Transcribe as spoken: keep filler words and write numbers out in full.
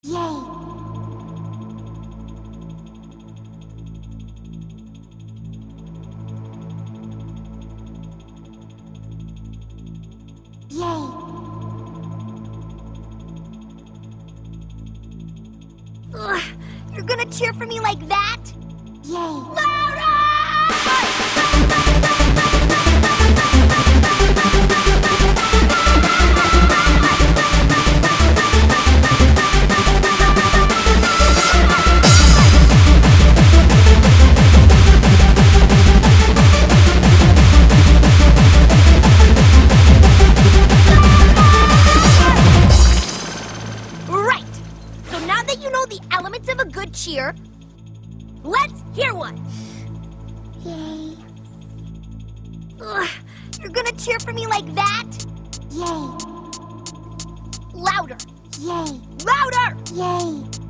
Yay! Yay! Ugh, you're gonna cheer for me like that? Yay! Louder! Right! So now that you know the elements of a good cheer, let's hear one! Yay! Ugh, you're gonna cheer for me like that? Yay! Louder! Yay! Louder! Yay!